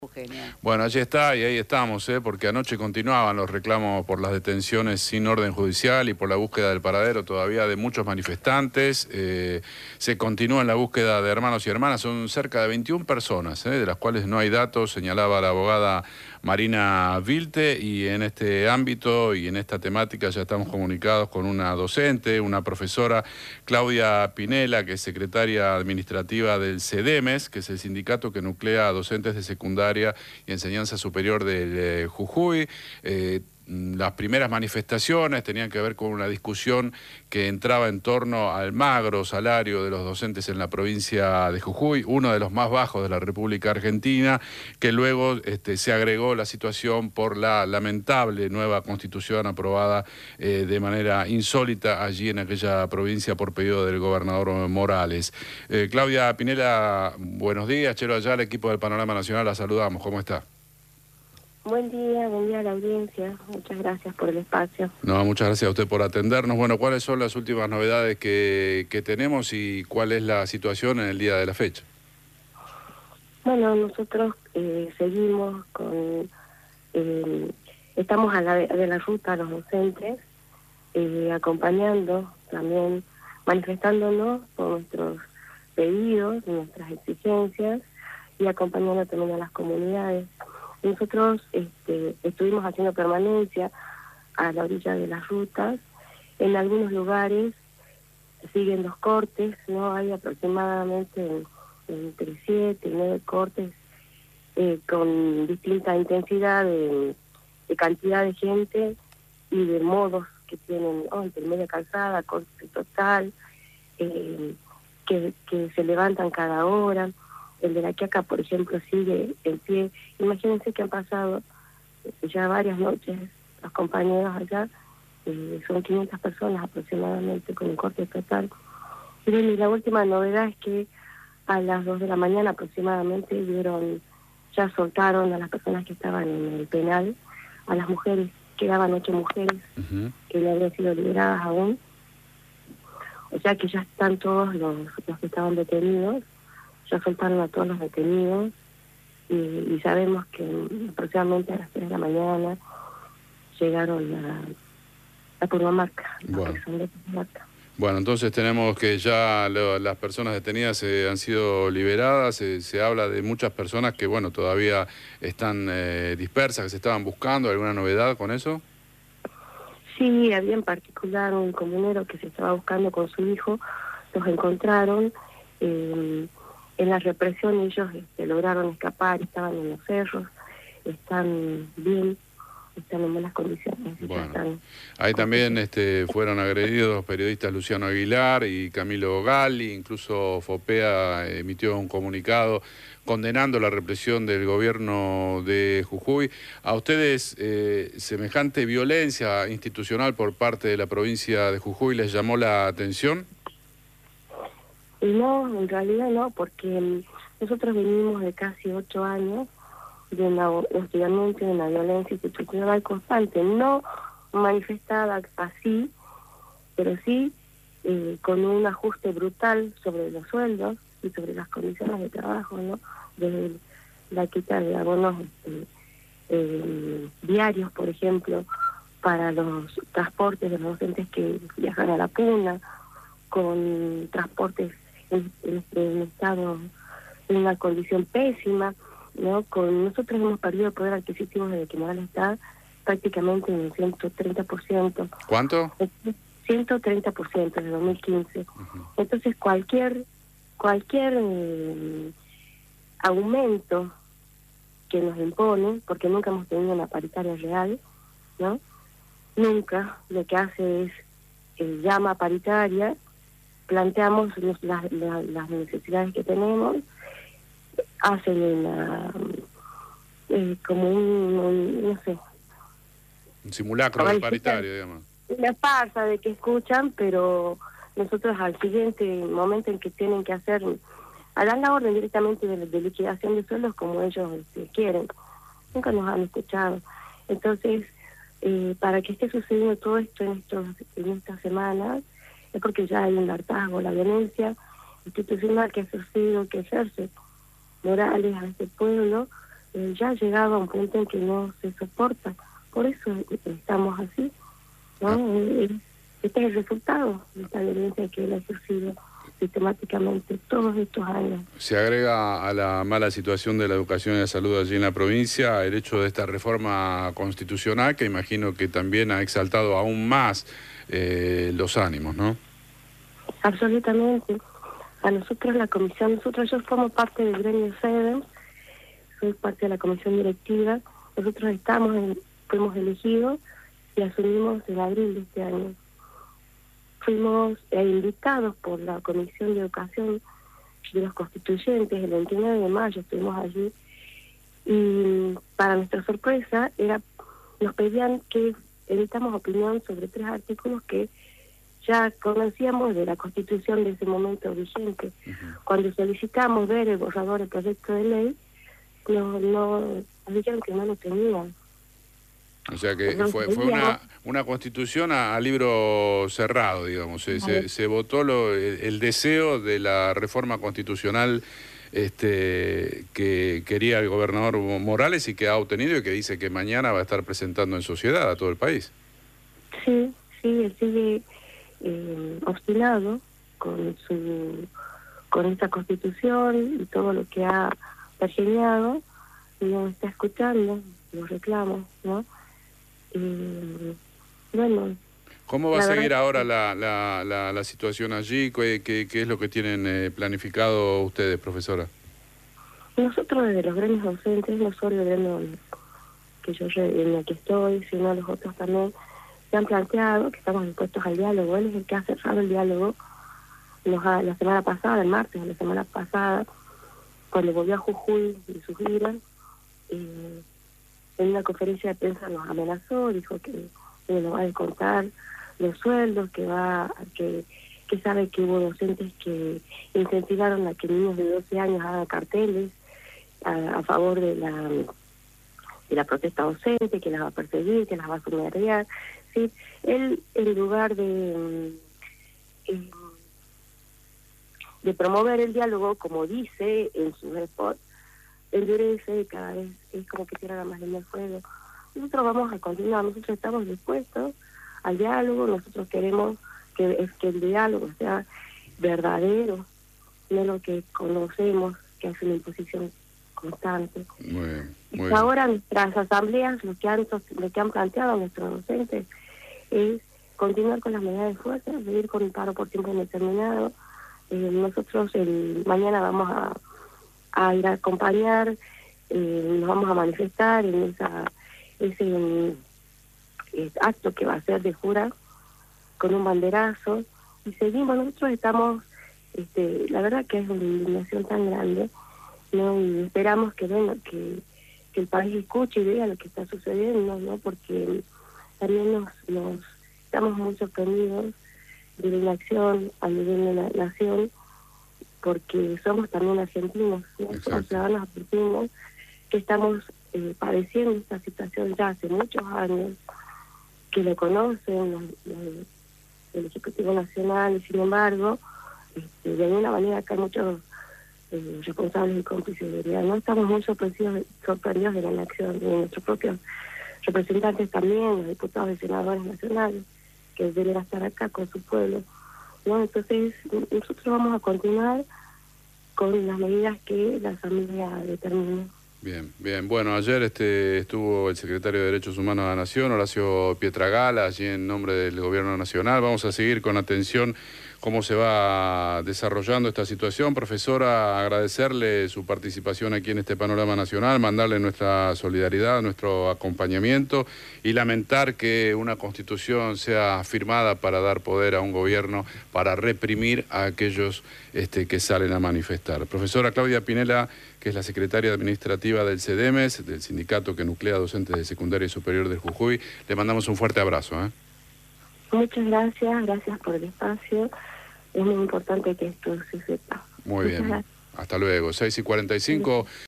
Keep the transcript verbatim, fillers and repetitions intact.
Eugenia. Bueno, allí está y ahí estamos, ¿eh? Porque anoche continuaban los reclamos por las detenciones sin orden judicial y por la búsqueda del paradero todavía de muchos manifestantes. Eh, se continúa en la búsqueda de hermanos y hermanas, son cerca de veintiuna personas, ¿eh? De las cuales no hay datos, señalaba la abogada Marina Vilte, y en este ámbito y en esta temática ya estamos comunicados con una docente, una profesora, Claudia Pinela, que es secretaria administrativa del CEDEMES, que es el sindicato que nuclea a docentes de secundaria y enseñanza superior del eh, Jujuy. Eh, las primeras manifestaciones tenían que ver con una discusión que entraba en torno al magro salario de los docentes en la provincia de Jujuy, uno de los más bajos de la República Argentina, que luego este, se agregó la situación por la lamentable nueva constitución aprobada eh, de manera insólita allí en aquella provincia por pedido del gobernador Morales. Eh, Claudia Pinela, buenos días. Chelo Ayala, equipo del Panorama Nacional, la saludamos. ¿Cómo está? Buen día, buen día a la audiencia. Muchas gracias por el espacio. No, muchas gracias a usted por atendernos. Bueno, ¿cuáles son las últimas novedades que, que tenemos y cuál es la situación en el día de la fecha? Bueno, nosotros eh, seguimos con... Eh, estamos a la de la ruta los docentes, eh, acompañando también, manifestándonos por nuestros pedidos, nuestras exigencias y acompañando también a las comunidades. Nosotros este, estuvimos haciendo permanencia a la orilla de las rutas. En algunos lugares siguen los cortes, ¿no? Hay aproximadamente entre siete y nueve cortes eh, con distinta intensidad de, de cantidad de gente y de modos que tienen, oh, intermedia calzada, corte total, eh, que, que se levantan cada hora. El de la Quiaca, por ejemplo, sigue en pie. Imagínense que han pasado ya varias noches los compañeros allá, eh, son quinientas personas aproximadamente con un corte total. Y la última novedad es que a las dos de la mañana aproximadamente vieron, ya soltaron a las personas que estaban en el penal, a las mujeres, quedaban ocho mujeres uh-huh. que no habían sido liberadas aún. O sea que ya están todos los, los que estaban detenidos. Ya soltaron a todos los detenidos y, y sabemos que aproximadamente a las tres de la mañana llegaron a, a Purmamarca. Bueno. bueno, entonces tenemos que ya lo, las personas detenidas eh, han sido liberadas. Se, se habla de muchas personas que, bueno, todavía están eh, dispersas, que se estaban buscando. ¿Alguna novedad con eso? Sí, había en particular un comunero que se estaba buscando con su hijo. Los encontraron. Eh, En la represión ellos este, lograron escapar, estaban en los cerros, están bien, están en buenas condiciones. Bueno, están ahí también este, fueron agredidos los periodistas Luciano Aguilar y Camilo Galli, incluso FOPEA emitió un comunicado condenando la represión del gobierno de Jujuy. ¿A ustedes eh, semejante violencia institucional por parte de la provincia de Jujuy les llamó la atención? No, en realidad no, porque nosotros venimos de casi ocho años de una, hostigamiento, de una violencia institucional constante, no manifestada así, pero sí eh, con un ajuste brutal sobre los sueldos y sobre las condiciones de trabajo, ¿no? Desde la quita de abonos este, eh, diarios, por ejemplo, para los transportes de los docentes que viajan a la Puna, con transportes en, en, en estado, en una condición pésima, ¿no? Con nosotros hemos perdido el poder adquisitivo desde que Morales está prácticamente en el ciento treinta por ciento. ¿Cuánto? ciento treinta por ciento desde dos mil quince. Uh-huh. Entonces cualquier cualquier eh, aumento que nos impone, porque nunca hemos tenido una paritaria real, ¿no? Nunca lo que hace es eh, llama paritaria, planteamos los, las, las, las necesidades que tenemos, hacen una, eh, como un, un, no sé... Un simulacro de paritario, digamos. Una farsa de que escuchan, pero nosotros al siguiente momento en que tienen que hacer, dan la orden directamente de, de liquidación de sueldos como ellos este, quieren. Nunca nos han escuchado. Entonces, eh, para que esté sucediendo todo esto en, estos, en estas semanas, es porque ya hay un hartazgo, la violencia institucional que ha sucedido, que ejerce Morales a este pueblo, eh, ya ha llegado a un punto en que no se soporta. Por eso estamos así, ¿no? Ah. Eh, este es el resultado de esta violencia que él ha ejercido sistemáticamente todos estos años. Se agrega a la mala situación de la educación y la salud allí en la provincia el hecho de esta reforma constitucional que imagino que también ha exaltado aún más eh, los ánimos, ¿no? Absolutamente. A nosotros la comisión, nosotros yo formo parte del gremio SEDEM, soy parte de la comisión directiva, nosotros estamos en, fuimos elegidos y asumimos en abril de este año. Fuimos eh, invitados por la Comisión de Educación de los Constituyentes el veintinueve de mayo, estuvimos allí, y para nuestra sorpresa era nos pedían que emitamos opinión sobre tres artículos que ya conocíamos de la Constitución de ese momento vigente. Uh-huh. Cuando solicitamos ver el borrador del proyecto de ley, no, no, nos dijeron que no lo tenían. O sea que no fue, fue una, una constitución a, a libro cerrado, digamos. Se, se, se votó lo, el, el deseo de la reforma constitucional este, que quería el gobernador Morales y que ha obtenido y que dice que mañana va a estar presentando en sociedad a todo el país. Sí, sí, él sigue eh, obstinado con su con esta constitución y todo lo que ha pergeñado, y no está escuchando los reclamos, ¿no? Y bueno, ¿cómo va a seguir ahora la, la, la, la situación allí? ¿Qué, qué, qué es lo que tienen eh, planificado ustedes, profesora? Nosotros desde los gremios docentes, no solo el gremio que yo en el que estoy, sino los otros también, se han planteado que estamos dispuestos al diálogo. Él es el que ha cerrado el diálogo nos ha, la semana pasada, el martes de la semana pasada, cuando volvió a Jujuy de su gira, eh, en una conferencia de prensa nos amenazó, dijo que eh, nos va a descontar los sueldos, que va que, que sabe que hubo docentes que incentivaron a que niños de doce años hagan carteles a, a favor de la de la protesta docente, que las va a perseguir, que las va a sumariar. ¿Sí? Él, en lugar de, eh, de promover el diálogo, como dice en su spot, endurece y cada vez es como que tira más leña al fuego. Nosotros vamos a continuar, nosotros estamos dispuestos al diálogo, nosotros queremos que, es que el diálogo sea verdadero, no lo que conocemos, que es una imposición constante. Muy bien, muy bien. Ahora nuestras asambleas, lo que han lo que han planteado nuestros docentes es continuar con las medidas de fuerza, seguir con el paro por tiempo indeterminado. Eh, nosotros el mañana vamos a a ir a acompañar, eh, nos vamos a manifestar en esa ese eh, acto que va a ser de jura con un banderazo, y seguimos. Nosotros estamos, este, la verdad que es una indignación tan grande, ¿no? Y esperamos que bueno, que, que el país escuche y vea lo que está sucediendo, ¿no? Porque también nos, nos estamos muy sorprendidos de la inacción a nivel de la nación, porque somos también argentinos, ¿no? Somos ciudadanos argentinos que estamos eh, padeciendo esta situación ya hace muchos años, que lo conocen los, los, el Ejecutivo Nacional, y sin embargo, este, de alguna manera acá hay muchos eh, responsables y cómplices de verdad. No estamos muy sorprendidos, sorprendidos de la inacción de nuestros propios representantes también, los diputados y senadores nacionales, que deberían estar acá con su pueblo, ¿no? Entonces nosotros vamos a continuar con las medidas que la Asamblea determine. Bien, bien. Bueno, ayer este estuvo el secretario de Derechos Humanos de la Nación, Horacio Pietragala, allí en nombre del Gobierno Nacional. Vamos a seguir con atención cómo se va desarrollando esta situación. Profesora, agradecerle su participación aquí en este panorama nacional, mandarle nuestra solidaridad, nuestro acompañamiento y lamentar que una constitución sea firmada para dar poder a un gobierno para reprimir a aquellos este, que salen a manifestar. Profesora Claudia Pinela, que es la secretaria administrativa del CEDEMES, del sindicato que nuclea docentes de secundaria y superior del Jujuy, le mandamos un fuerte abrazo, ¿eh? Muchas gracias, gracias por el espacio. Es muy importante que esto se sepa. Muy bien. Hasta luego. seis y cuarenta y cinco.